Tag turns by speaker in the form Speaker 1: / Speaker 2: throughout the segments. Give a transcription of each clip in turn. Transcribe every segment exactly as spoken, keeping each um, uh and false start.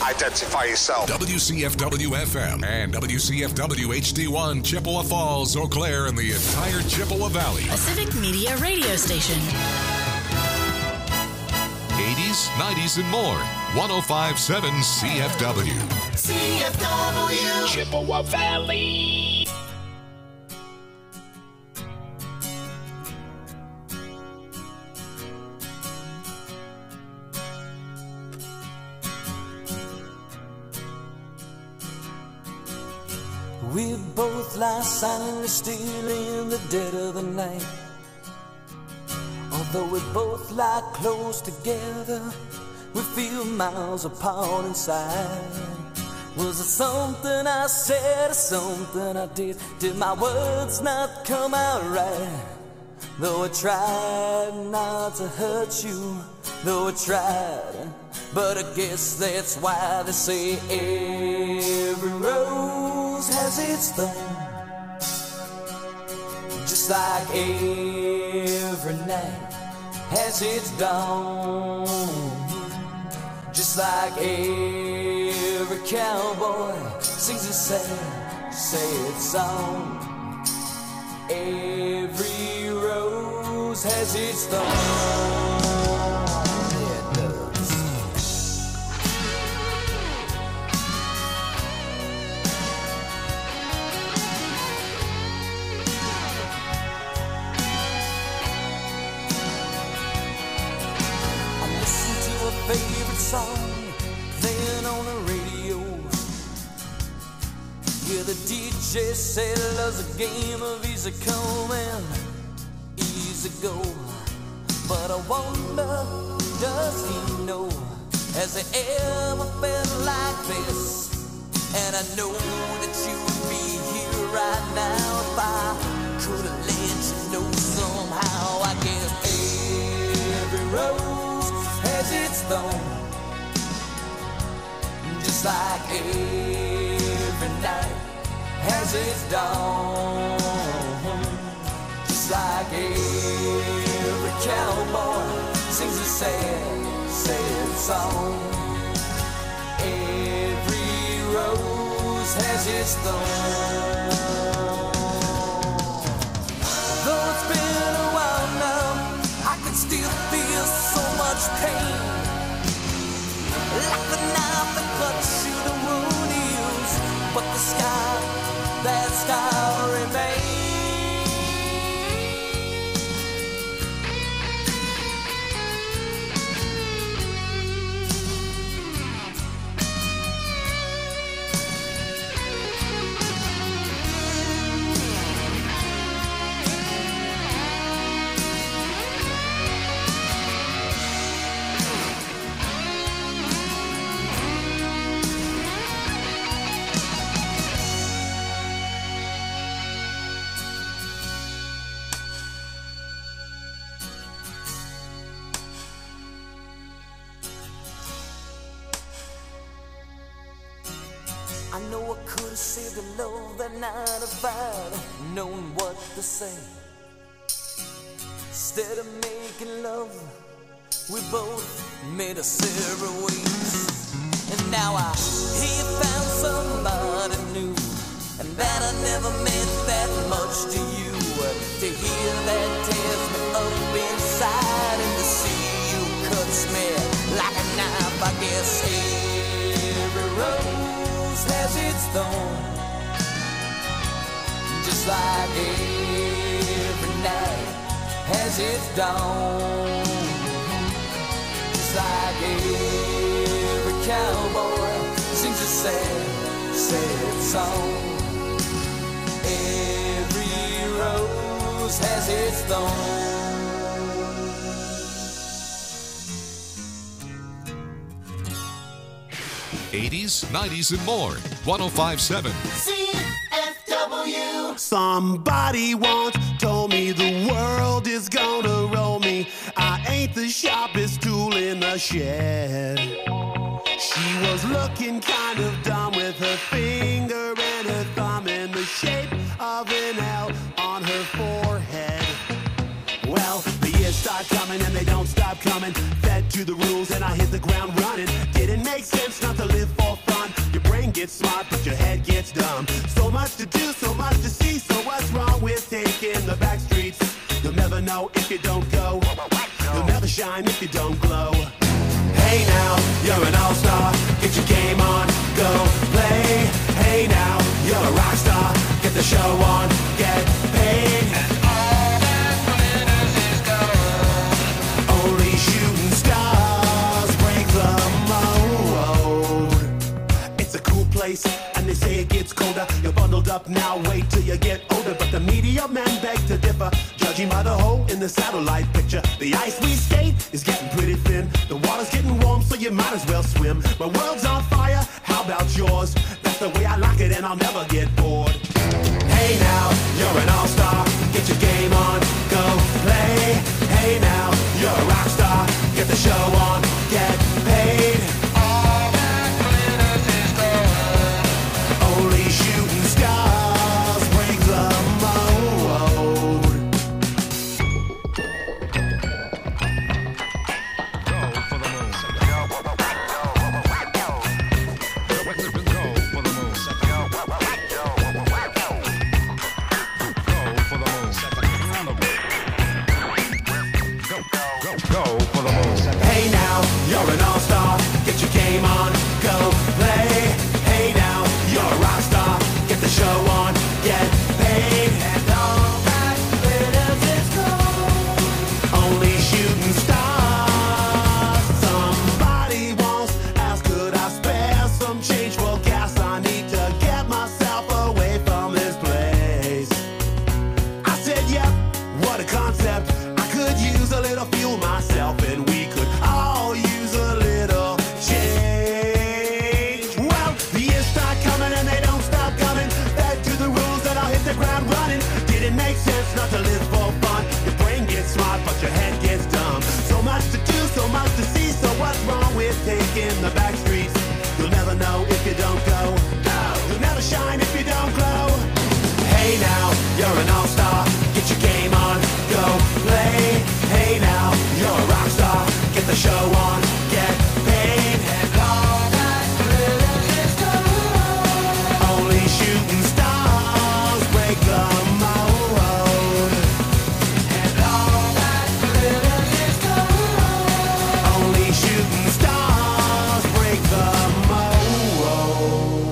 Speaker 1: identify yourself.
Speaker 2: W C F W F M and W C F W H D one, Chippewa Falls, Eau Claire, and the entire Chippewa Valley.
Speaker 3: A Civic Media radio station.
Speaker 2: eighties, nineties, and more. one oh five point seven C F W.
Speaker 4: C F W.
Speaker 5: Chippewa Valley.
Speaker 6: We both lie silently still in the dead of the night. Although we both lie close together, we feel miles apart inside. Was it something I said or something I did? Did my words not come out right? Though I tried not to hurt you, though I tried, but I guess that's why they say every rose has its thorn. Just like every night has its dawn. Just like every cowboy sings a sad, sad song. Every rose has its thorn. Yeah, it does. I listen to a favorite song playing on the radio. Yeah, the D J said love's a game of easy come and easy go. But I wonder, does he know? Has he ever felt like this? And I know that you would be here right now if I could have let you know somehow. I guess every rose has its thorn. Just like every night has its dawn. Just like every cowboy sings a sad, sad song. Every rose has its thorn. Though it's been a while now, I can still feel so much pain. Like the knife that cuts you, the wound heals, but the scar, that scar remains. I know I could have saved the love that night if I'd known what to say. Instead of making love, we both made us separate ways. And now I hear you found somebody new, and that I never meant that much to you. To hear that tears me up inside, and to see you cuts me like a knife. I guess every rose has its thorn. Just like every night has its dawn. Just like every cowboy sings a sad, sad song. Every rose has its thorn.
Speaker 2: eighties, nineties, and more. one oh five point seven.
Speaker 4: C F W.
Speaker 7: Somebody once told me the world is gonna roll me. I ain't the sharpest tool in the shed. She was looking kind of dumb with her finger and her thumb in the shape of an L on her forehead. Well, the years start coming and they don't stop coming. Fed to the rules and I hit the ground running. Didn't make sense not to live for gets smart, but your head gets dumb. So much to do, so much to see. So what's wrong with taking the back streets? You'll never know if you don't go. You'll never shine if you don't glow. Hey now, you're an all-star. Get your game on, go play. Hey now, you're a rock star. Get the show on, get paid. And all that glitters is gold. Only shooting stars break the mold. It's a cool place, and they say it gets colder. You're bundled up now, wait till you get older. But the media men beg to differ, judging by the hole in the satellite picture. The ice we skate is getting pretty thin. The water's getting warm, so you might as well swim. My world's on fire, how about yours? That's the way I like it, and I'll never get bored. Hey now, you're an all-star. Get your game on, go play. Hey now, you're a rock star. Get the show on, get paid. All that glitters is gold. Only shooting stars break the mold. Hey now, you're an all-star. Get your game on, go play. Hey now, you're a rock star. Get the show on, get paid. And all that glitters is gold. Only shooting stars. Somebody once asked, could I spare some change for gas? I need to get myself away from this place. I said, yep, what a concept. I could use a little fuel myself, and we could all use a little change. Well, the years start coming and they don't stop coming. Back to the rules and I'll hit the ground running. Didn't make sense not to live for fun. Your brain gets smart, but your head gets dumb. So much to do, so much to see. So what's wrong with taking the back streets? You'll never know if you don't go. No, you'll never shine if you don't glow. Hey now, you're an all-star. Get your game on, go play. Hey now, you're a rock star. Get the show on, get paid. And all that glitters is gold. Only shooting stars break the mold. And all that glitters is gold. Only shooting stars break the mold.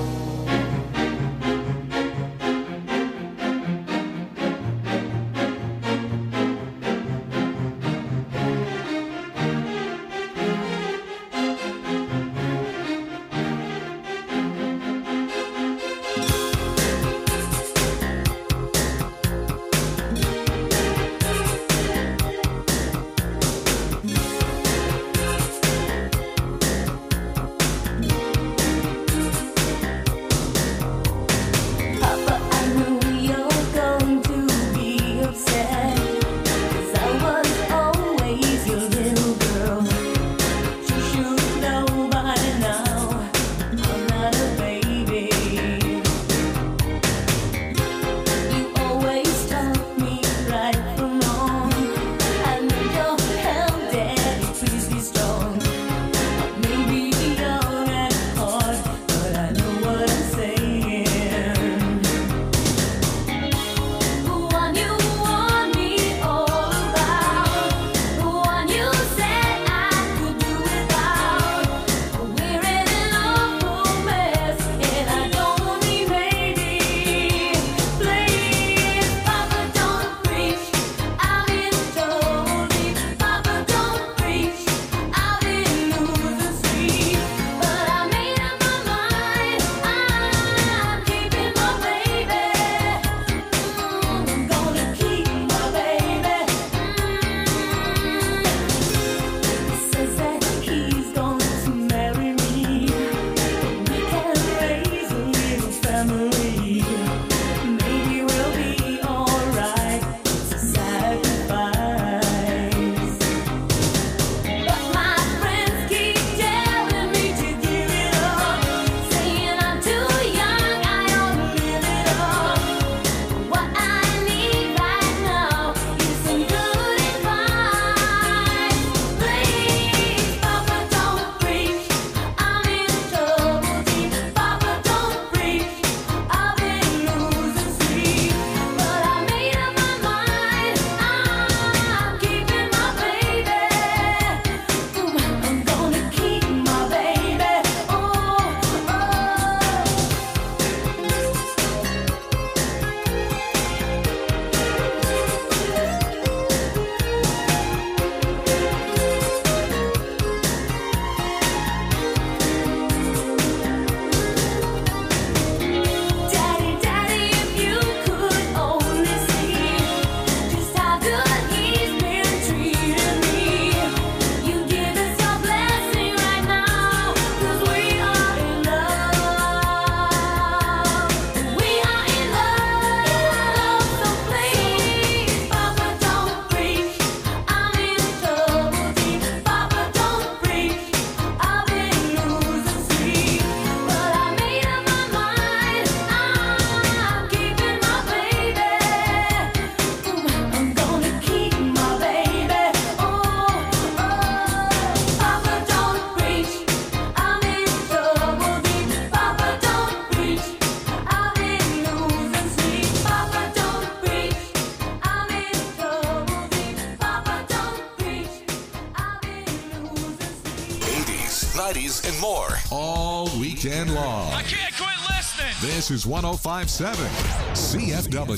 Speaker 2: nineties, and more. All weekend long.
Speaker 5: I can't quit listening.
Speaker 2: This is one oh five point seven C F W.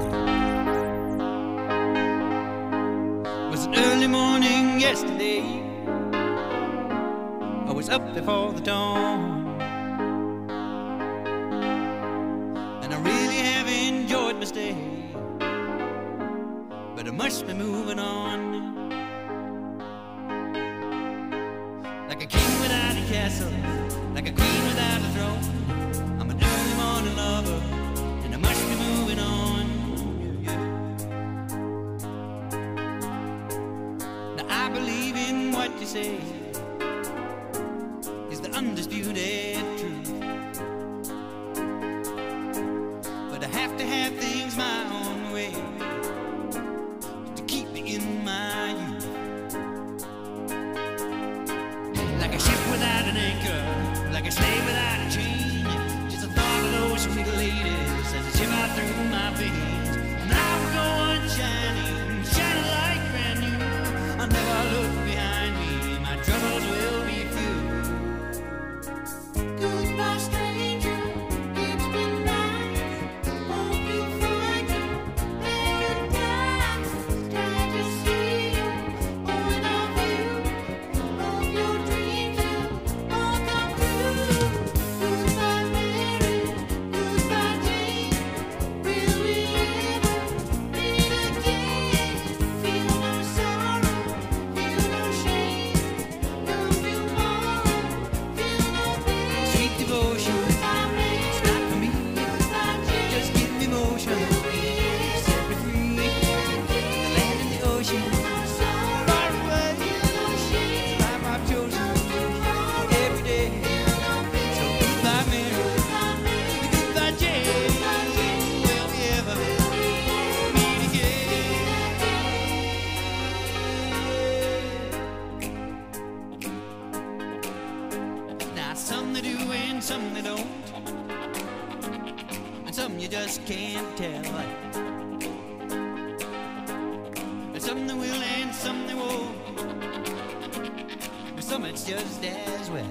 Speaker 1: It was an early morning yesterday. I was up before the dawn, and I really have enjoyed my stay, but I must be moving on. Like a king without a castle, like a queen without a throne, I'm an early morning lover, and I must be moving on. Yeah, yeah. Now I believe in what you say is the undisputed truth, but I have to have things my own way to keep me in my youth. Like a ship without an anchor, like a slave without a chain, just the thought of those sweet ladies as they shiver through my veins. And I will go on shining, shining like brand new. I'll never look behind me, my troubles will be few.
Speaker 4: Goodbye, stranger. It's been nice. Hope you find your paradise. Glad to see you. Going off you. Hope your dreams will all come true. Goodbye, Mary. Goodbye, Jane. Will we ever meet again? Feel no sorrow. Feel no shame. Come tomorrow. Feel no pain.
Speaker 1: Sweet devotion, it's not for me. Just give me motion, set me free. The land and the ocean, far away. Life I've chosen every day. So goodbye, Mary. Goodbye, Jane. Will we ever meet again? Now some they do and some they don't, and some you just can't tell. And some they will and some they won't, but some it's just as well.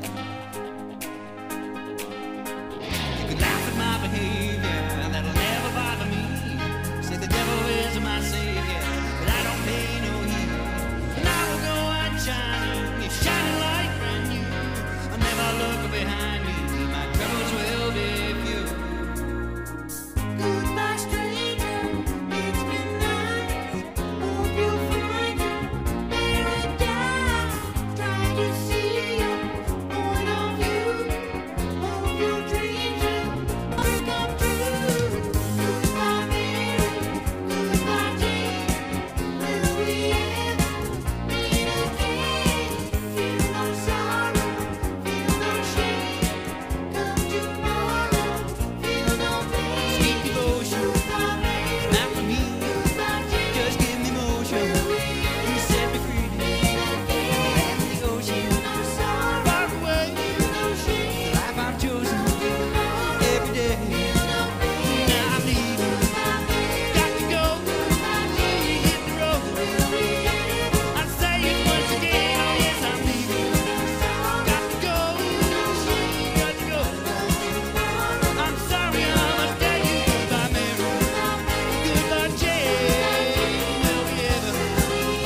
Speaker 1: You can laugh at my behavior, that'll never bother me. Say the devil is my savior, but I don't pay no heed. And I will go on shining, it's shining like brand new. I'll never look behind me, my troubles will be few.
Speaker 4: Goodbye, stranger. It's been nice. Hope you find your paradise. Try to see you. Going off you. Hope your dreams will all come true. Goodbye, Mary. Goodbye, Jane. Will we ever meet again? Feel no sorrow. Feel no shame. Come tomorrow. Feel no pain.
Speaker 1: Sweet devotion,
Speaker 4: Goodbye, Mary.
Speaker 1: not for me.
Speaker 4: Goodbye, Jane.
Speaker 1: Just give me motion, you set me free. The land and the ocean, far away. The life I've chosen every day. Now I'm leaving, got to go. Hit the road. I say it once again, oh yes I'm leaving. Got to go, got to go. I'm sorry I must tell you goodbye, Mary. Goodbye, Jane. Will we ever meet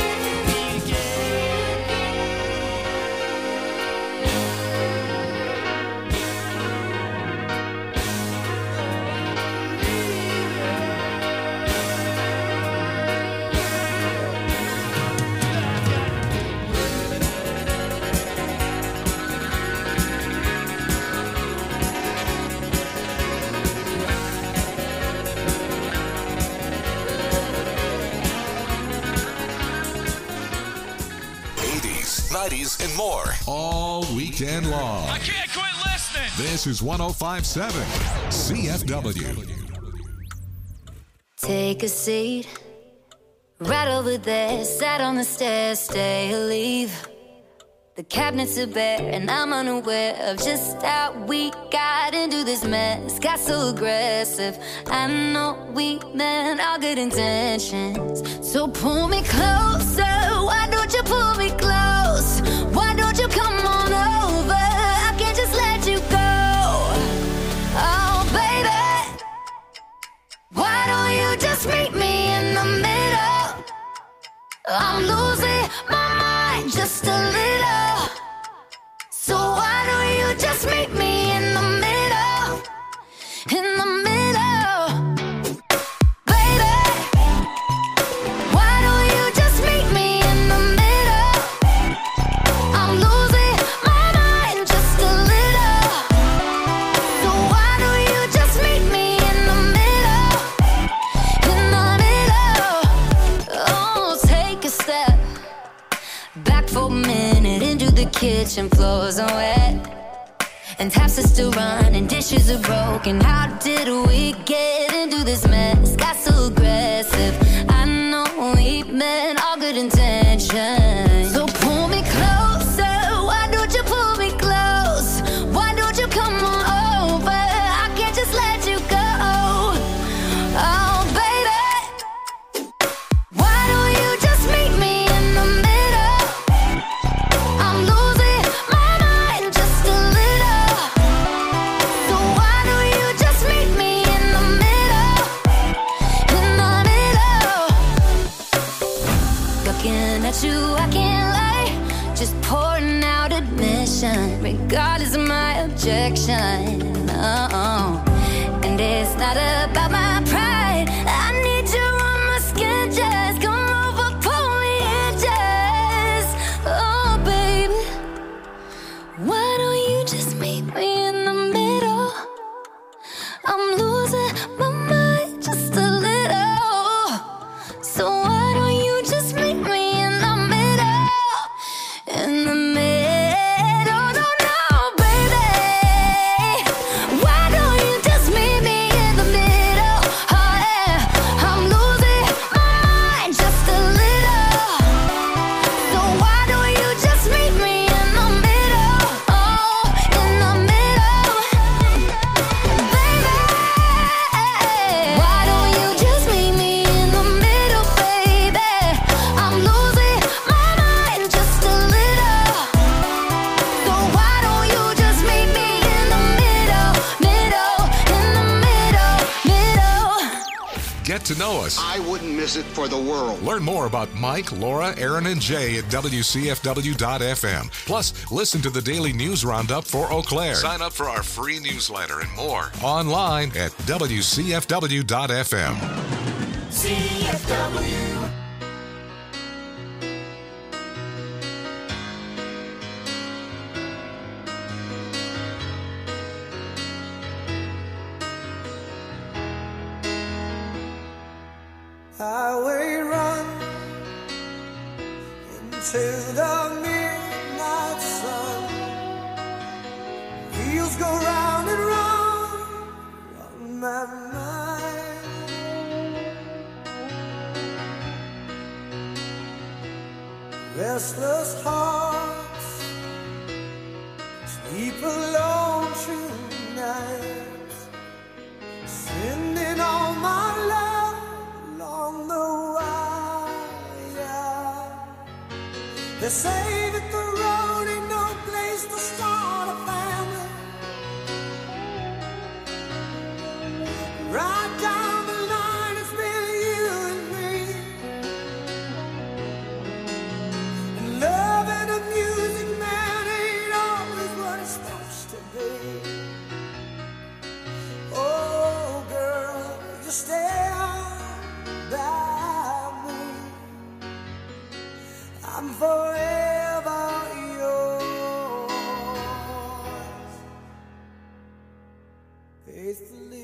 Speaker 2: eighties, nineties, and more. All weekend long.
Speaker 5: I can't quit listening.
Speaker 2: This is one oh five point seven C F W.
Speaker 8: Take a seat right over there. Sat on the stairs, stay or leave. The cabinets are bare and I'm unaware of just how we got into this mess. Got so aggressive. I know we meant all good intentions. So pull me closer. Why don't you pull me close? Why don't you come on over? I'm losing my mind just a little. So why don't you just meet me in the middle? In the middle, baby. Why don't you just meet me in the middle? I'm losing my mind just a little. So why don't you just meet me in the middle? In the middle. Oh, take a step back for a minute into the kitchen. Floors are wet and taps are still running, dishes are broken. How did we get into this mess? Got so aggressive. I know we meant all good intentions. So pull me closer. Why don't you pull me close? Why don't you come on over? I can't just let you go. Oh, baby. Why don't you just meet me in the middle? I'm losing my mind just a little. So why don't you just meet me in the middle? In the middle. Looking at you, I can't lie. Just pouring out admission, regardless of my objection. Oh, and it's not about my pride. I need you on my skin, just come over, pull me in, just. Oh, baby. Why don't you just meet me in the middle? I'm losing my mind just a little. So why don't you just meet me in the middle? In the middle, no, no, baby. Why don't you just meet me in the middle? Oh, yeah. I'm losing my mind just a little. So why don't you just meet me in the middle? Oh, in the middle, baby. Why don't you just meet me in the middle, baby? I'm losing my mind just a little. So why don't you just meet me in the middle, middle, in the middle, middle?
Speaker 2: Get to know us.
Speaker 9: I wouldn't miss it for the world.
Speaker 2: Learn more about Mike, Laura, Aaron, and Jay at W C F W dot F M. Plus, listen to the daily news roundup for Eau Claire. Sign up for our free newsletter and more online at W C F W dot F M.
Speaker 1: C F W.
Speaker 10: Highway run into the midnight sun. Wheels go round and round on my mind. Restless hearts sleep alone tonight, sending all my love along the wire. They say that the road ain't no place to start a family. Right down the line, it's been you and me. And love and a music man ain't always what it's supposed to be. Oh, girl, you stand by me. I'm forever yours, faithfully.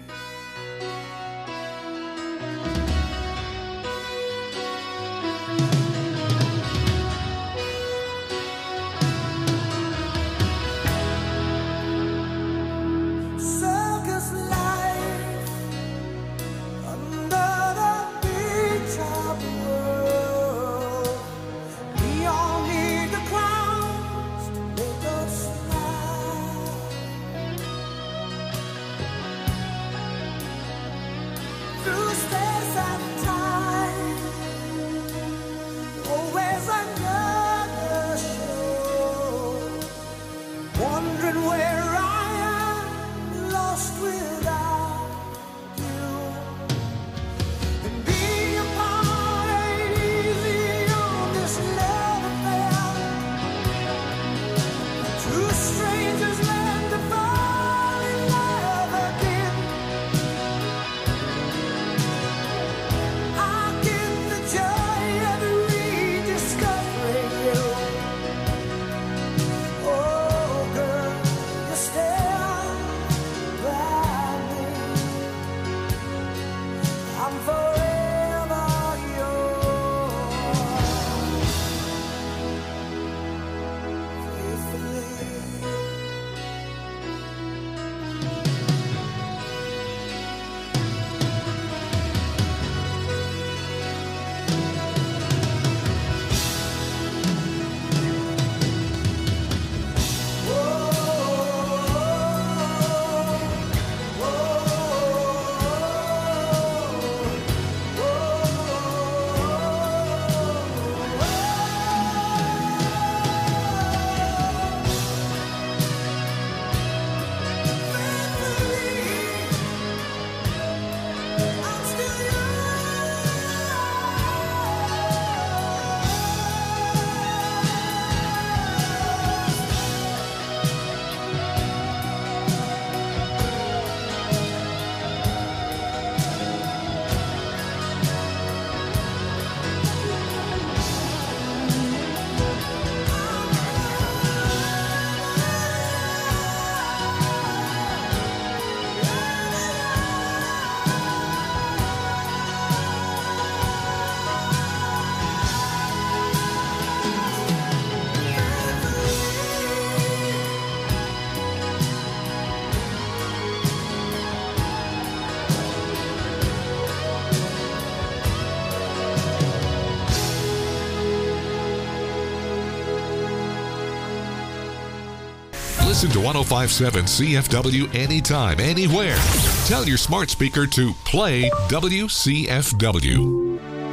Speaker 10: Circus life under the big top world. Neon
Speaker 2: Listen to one oh five point seven C F W anytime, anywhere. Tell your smart speaker to play W C F W.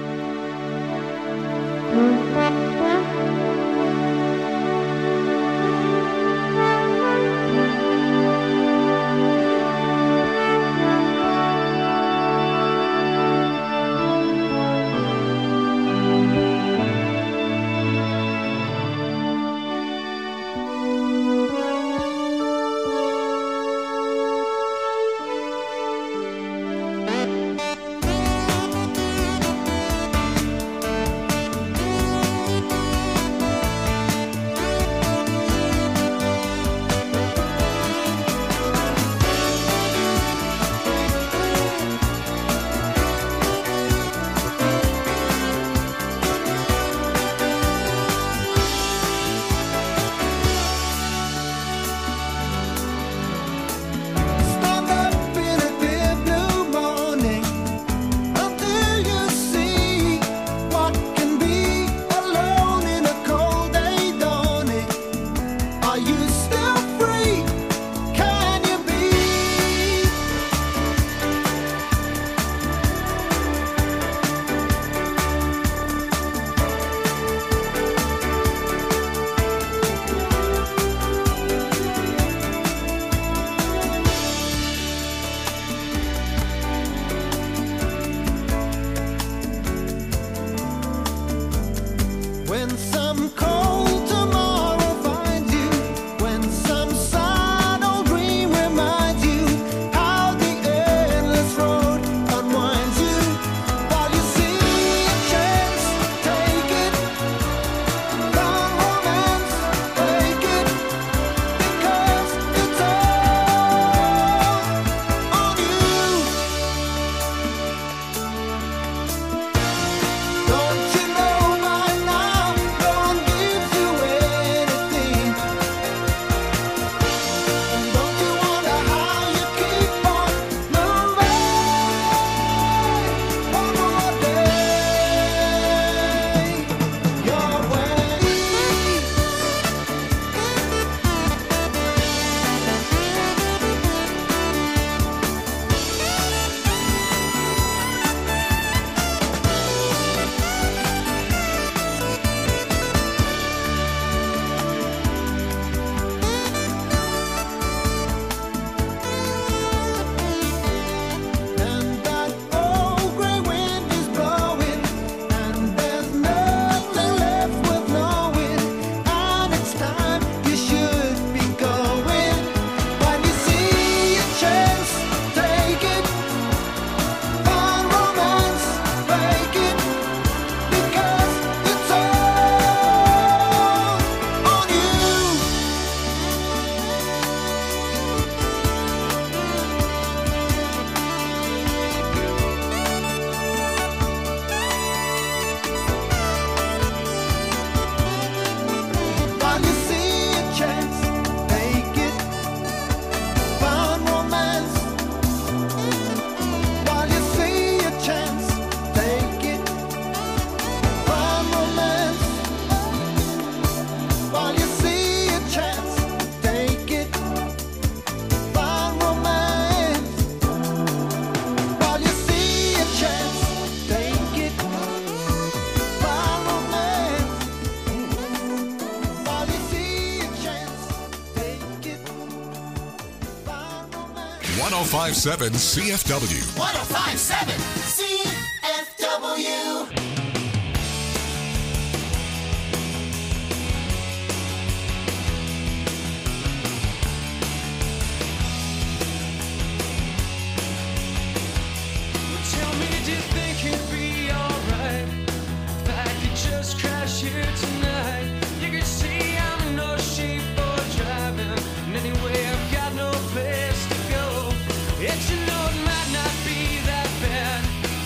Speaker 2: one oh five point seven C F W.
Speaker 11: one oh five point seven C F W.
Speaker 1: Tell me, do you think it'd be alright if I could just crash here tonight? You can see I'm no sheep for driving, and anyway I've got no place to go. Yet you know it might not be that bad.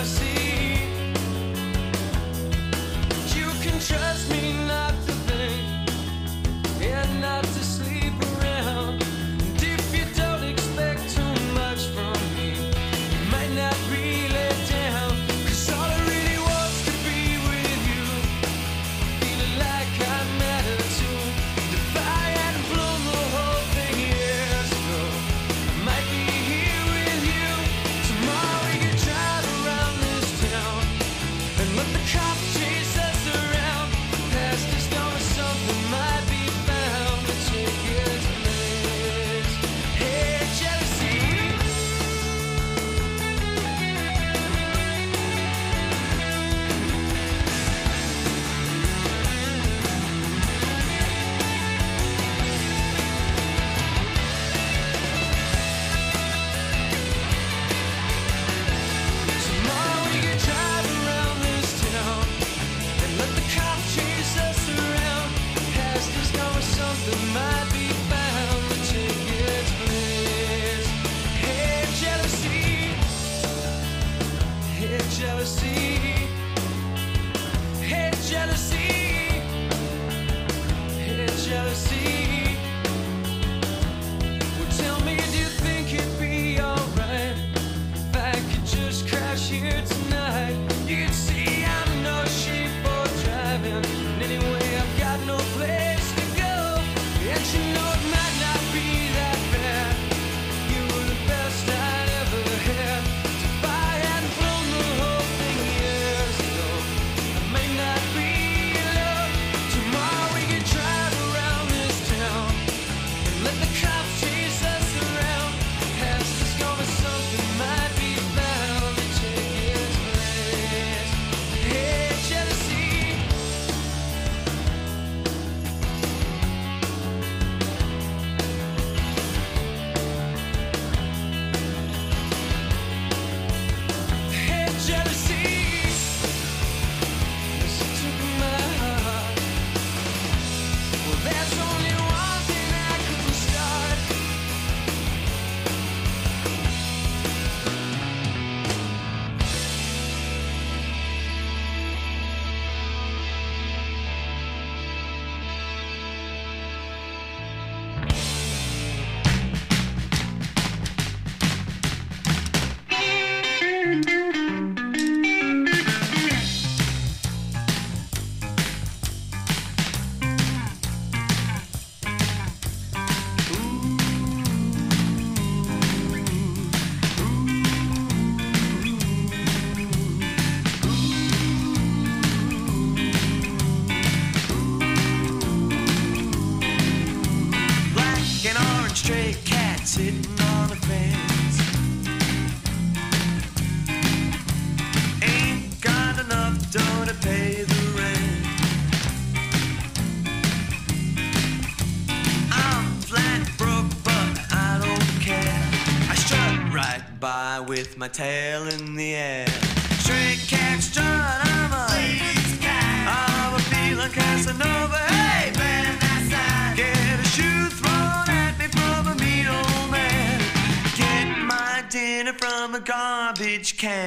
Speaker 1: jealousy. You can trust me not to think and not to sleep around. And if you don't expect too much from me, you might not be let down. 'Cause all I really wants to be with you, feeling like I matter too. If I hadn't blown the whole thing years ago, I might be here with you. Tomorrow we could drive around this town and let the cops chase us around. Past is gone, something might be found to take its place. Hey, jealousy. Tomorrow we could drive around this town and let the cops chase us around. Past is gone, something might be found to take its place. Hey, jealousy. Hey, jealousy. Hey, jealousy. Hey, jealousy. Well, tell me, do you think it'd be alright if I could just crash here tonight? You can see I'm in no shape for driving, and anyway I've got no place to go. And you know it might not be that bad. You were the best I'd ever had. If I hadn't blown the whole thing years ago, I may not be in love. Tomorrow we could drive around this town and let the cops chase us around. Past is gone, but something might be found to take its place. Hey, jealousy. Hey, jealousy. Listen to my heart. Well, there's only one thing I couldn't start. Black and orange stray cat sitting on a fence. Ain't got enough dough to pay the rent. I'm flat broke, but I don't care. I strut right by with my tail in the air. Stray cat strut, I'm a lady's cat. I'm a feeling Casanova. Hey, man, that's get a shoe thrown at me from a mean old man. Get my dinner from a garbage can.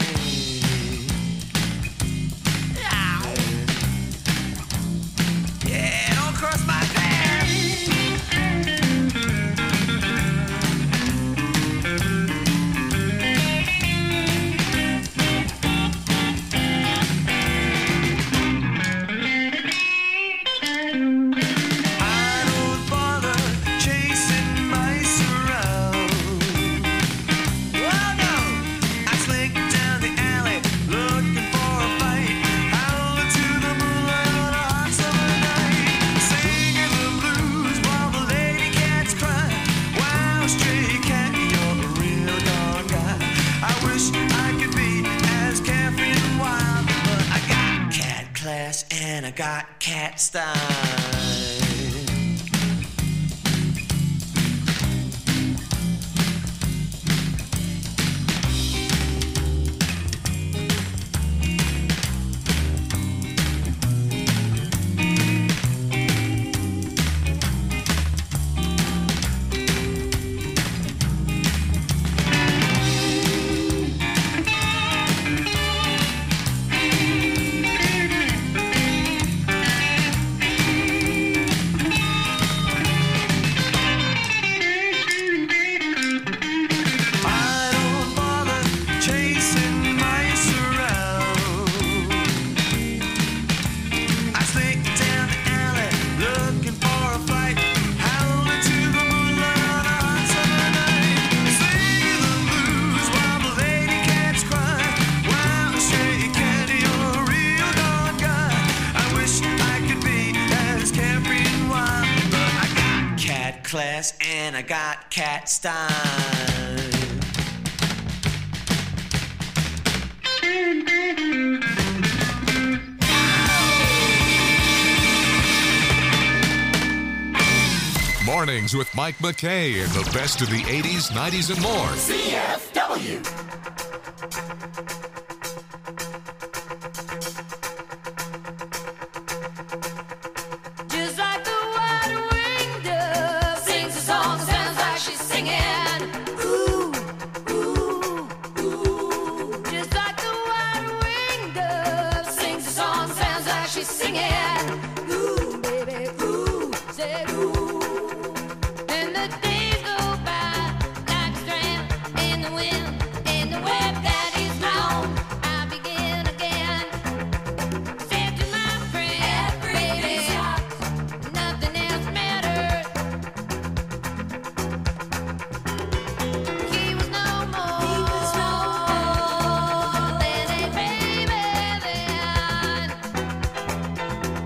Speaker 1: Yeah, don't cross my path. I don't bother chasing mice around. Oh no, I slink down the alley looking for a fight. Howling to the moonlight on a hot summer night, singing the blues while the lady cats cry. Wow, stray cat, you're a real dog guy. I wish I could be as carefree and wild, but I got cat class and I got cat style.
Speaker 12: class and I got cat style.
Speaker 2: Mornings with Mike McKay and the best of the eighties, nineties, and more.
Speaker 11: C F W.
Speaker 4: Just like the white-winged dove sings a song, sounds like she's singing. Ooh, ooh, ooh. Just like the white-winged dove sings a song, sounds like she's singing. Ooh, baby, ooh, say ooh. And the days go by like a strand in the wind, in the web that is my own. I begin again. Said to my friend, baby, nothing else matters. He was no more. He was no more than a baby then.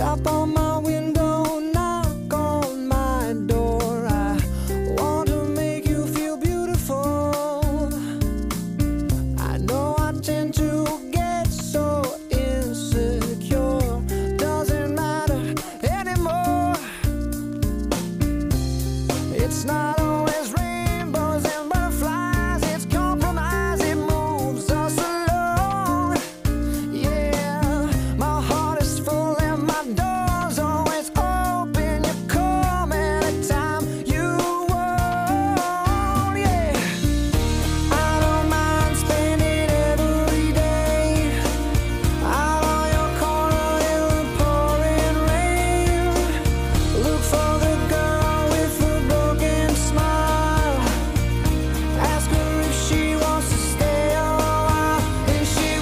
Speaker 10: Tap on my window, knock on my door. I want to make you feel beautiful. I know I tend to get so insecure. Doesn't matter anymore. It's not always rainbows and butterflies. It's compromise. It moves us along. Yeah, my heart is full and my door's always open. You come anytime you want. Yeah, I don't mind spending every day out on your corner in the pouring rain. Look for the girl with the broken smile. Ask her if she wants to stay a while, and she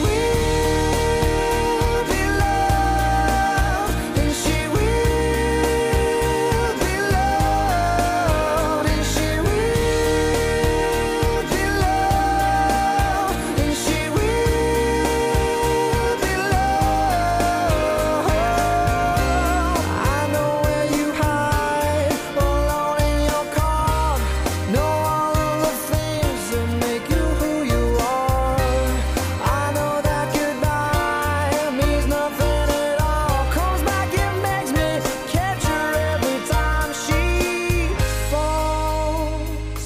Speaker 10: will be loved, and she will be loved, and she will be loved, and she will be loved. I know where you hide, alone in your car. Know all of the things that make you who you are. I know that goodbye means nothing at all. Comes back and makes me catch her every time she falls.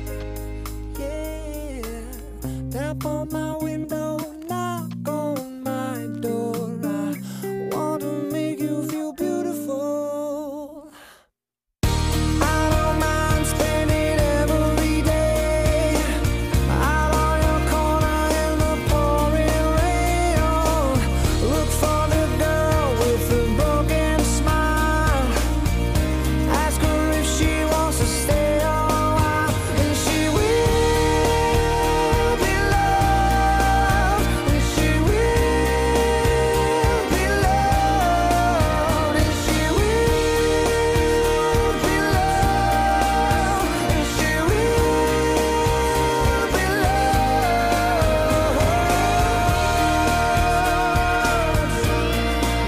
Speaker 10: Yeah, tap on my window, knock on my door. I want to make you feel beautiful. I don't mind spending every day out on your corner in the pouring rain. Oh, look for the girl with the broken smile. Ask her if she wants to stay a while, and she will be loved, and she will be loved, and she will be loved, and she will be loved.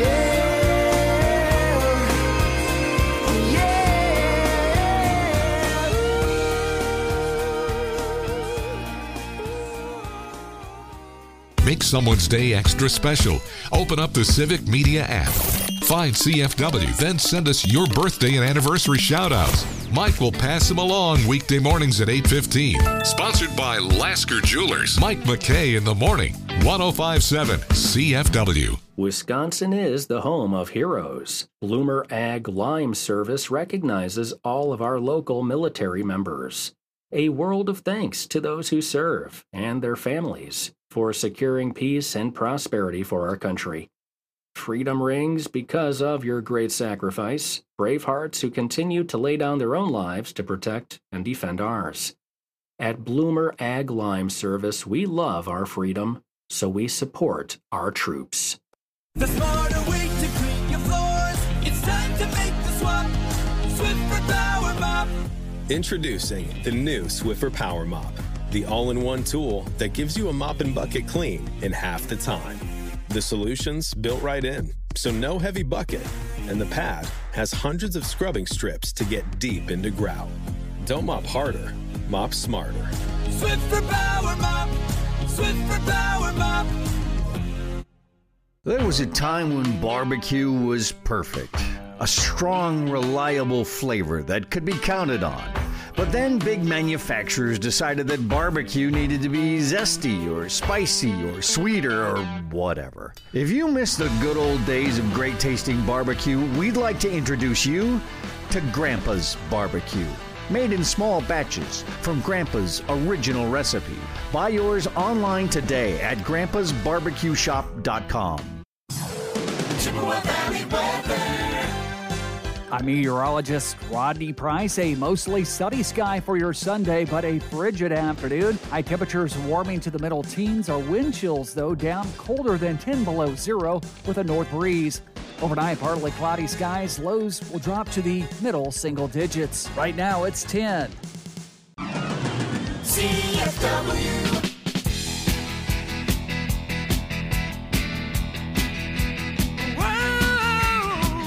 Speaker 2: Make someone's day extra special. Open up the Civic Media app. Find C F W, then send us your birthday and anniversary shout-outs. Mike will pass them along weekday mornings at eight fifteen. Sponsored by Lasker Jewelers. Mike McKay in the morning. one oh five point seven C F W.
Speaker 13: Wisconsin is the home of heroes. Bloomer Ag Lime Service recognizes all of our local military members. A world of thanks to those who serve and their families for securing peace and prosperity for our country. Freedom rings because of your great sacrifice, brave hearts who continue to lay down their own lives to protect and defend ours. At Bloomer Ag Lime Service, we love our freedom, so we support our troops.
Speaker 10: The smarter way to clean your floors. It's time to make the swap. Swiffer Power Mop.
Speaker 14: Introducing the new Swiffer Power Mop, the all-in-one tool that gives you a mop and bucket clean in half the time. The solution's built right in, so no heavy bucket, and the pad has hundreds of scrubbing strips to get deep into grout. Don't mop harder, mop smarter.
Speaker 10: Swiffer Power Mop. Swiffer Power Mop.
Speaker 15: There was a time when barbecue was perfect. A strong, reliable flavor that could be counted on. But then big manufacturers decided that barbecue needed to be zesty or spicy or sweeter or whatever. If you miss the good old days of great tasting barbecue, we'd like to introduce you to Grandpa's Barbecue. Made in small batches from Grandpa's original recipe. Buy yours online today at grandpas barbecue shop dot com.
Speaker 11: Chippewa Valley weather.
Speaker 16: I'm meteorologist Rodney Price. A mostly sunny sky for your Sunday, but a frigid afternoon. High temperatures warming to the middle teens. Our wind chills, though, down colder than ten below zero with a north breeze. Overnight, partly cloudy skies. Lows will drop to the middle single digits. Right now, it's ten.
Speaker 11: C F W.
Speaker 10: Whoa.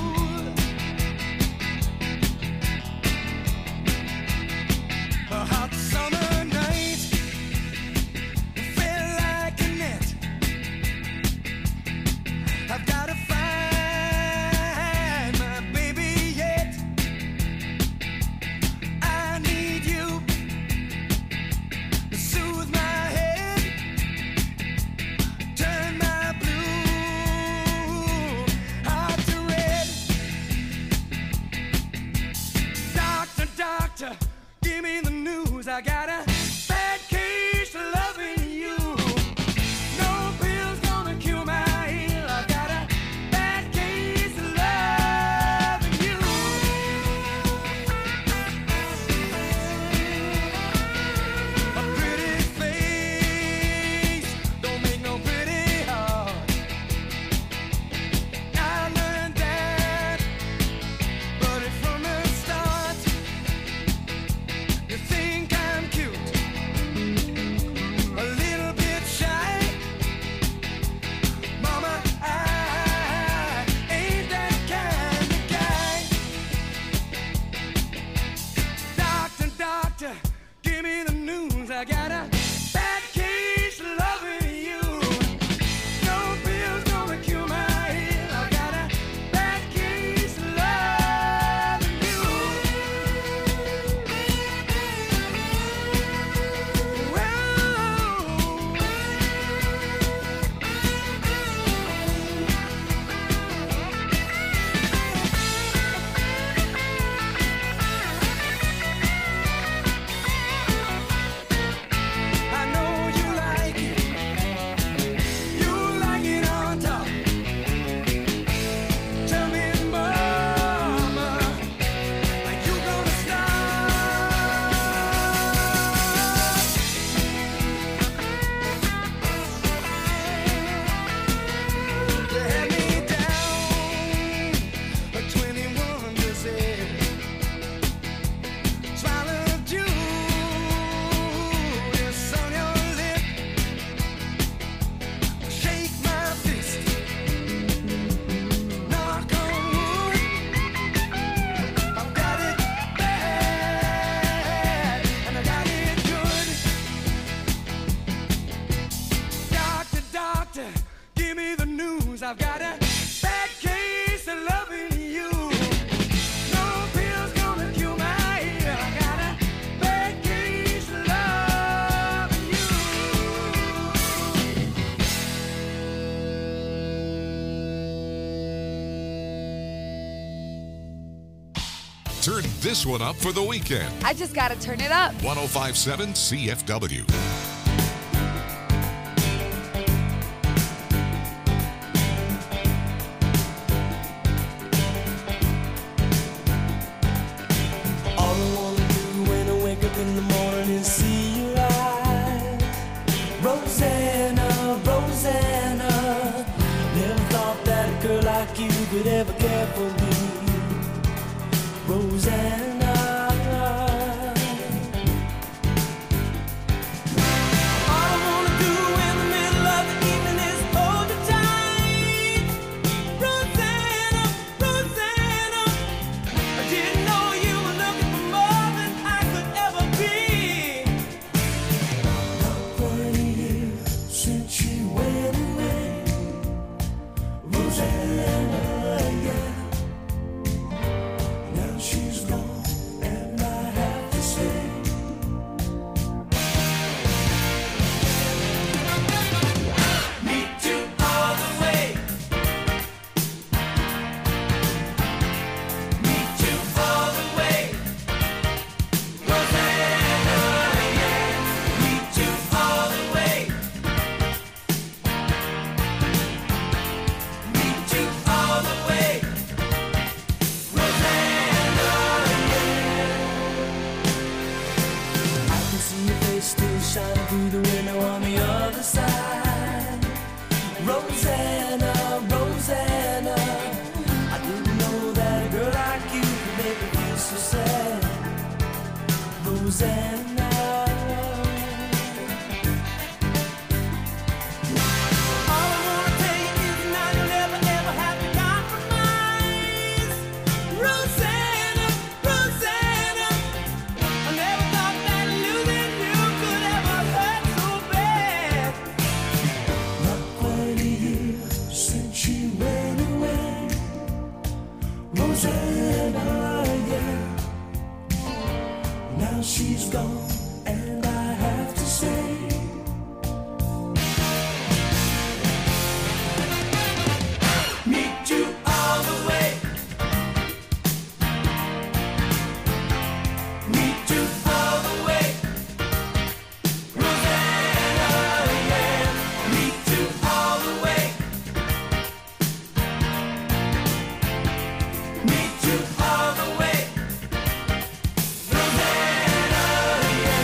Speaker 2: Turn this one up for the weekend.
Speaker 17: I just gotta turn it up.
Speaker 2: one oh five point seven C F W.
Speaker 10: All I wanna do when I wake up in the morning is see your eyes. Rosanna, Rosanna. Never thought that a girl like you could ever care for me. Rosanna. All I wanna do in the middle of the evening is hold you tight. Rosanna, Rosanna. I didn't know you were looking for more than I could ever be. Not quite a year since she went away. Rosanna, yeah. Now she's gone, and I have to say, meet you all the way. Meet you all the way. Rosanna, yeah. Meet you all the way. Meet you all the way. Rosanna, yeah. I can see your face still shining through the window on the other side. Rosanna, Rosanna. I didn't know that a girl like you could make me feel so sad. Rosanna. All I wanna tell you is now you'll never ever have to compromise. Rosanna, Rosanna. I never thought that losing you could ever hurt so bad. Not quite a year since she went away. Rosanna, yeah. Now she's gone, and I have to say, meet you all the way. Meet you all the way. Rosanna, yeah. Meet you all the way. Meet you all the way. Rosanna, yeah.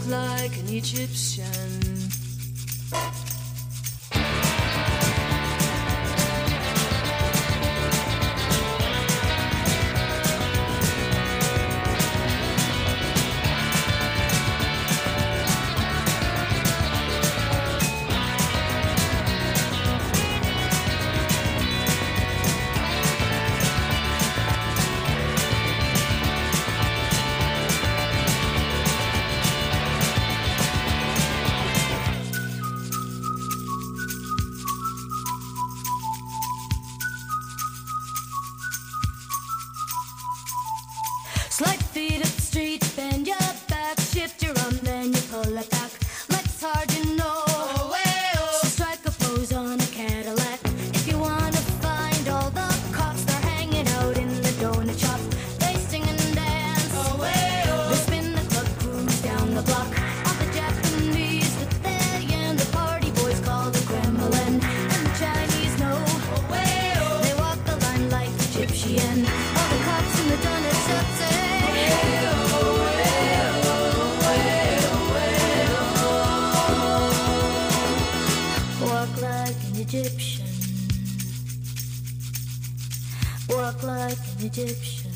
Speaker 17: like an Egyptian.
Speaker 4: Slide feet up the street, bend your back, shift your arm, then you pull it back. Let's hard, you know. Oh, hey, oh. So strike a pose on a Cadillac. If you wanna find all the cops, they're hanging out in the donut shop. They sing and dance. Oh, hey, oh. They spin the club cruise down the block. All the Japanese with their yen, the party boys call the Kremlin. And the Chinese know. Oh, hey, oh. They walk the line like Egyptian. All the cops in the donut shop say. Walk like an Egyptian. Walk like an Egyptian.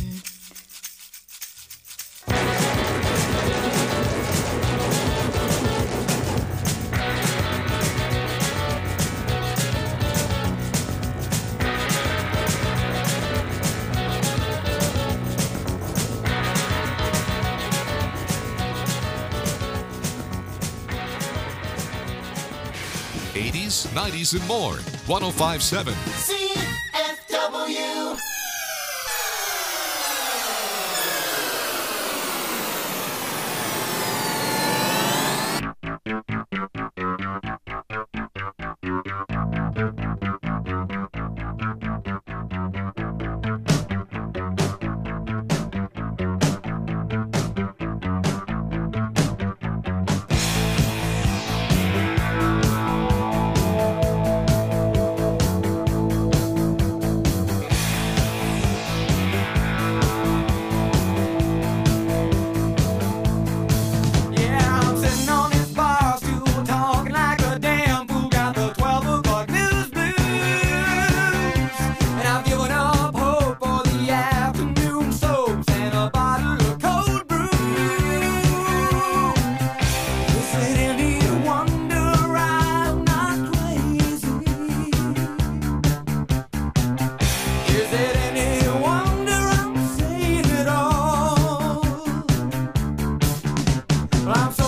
Speaker 2: eighties, nineties, and more. one oh five point seven.
Speaker 11: C F W.
Speaker 10: Yeah, I'm sitting on this bar stool talking like a damn fool. Got the twelve o'clock news blues, and I've given up hope for the afternoon soaps and a bottle of cold brew. Is it any wonder I'm not crazy? Is it any wonder I'm saying it all? Well, I'm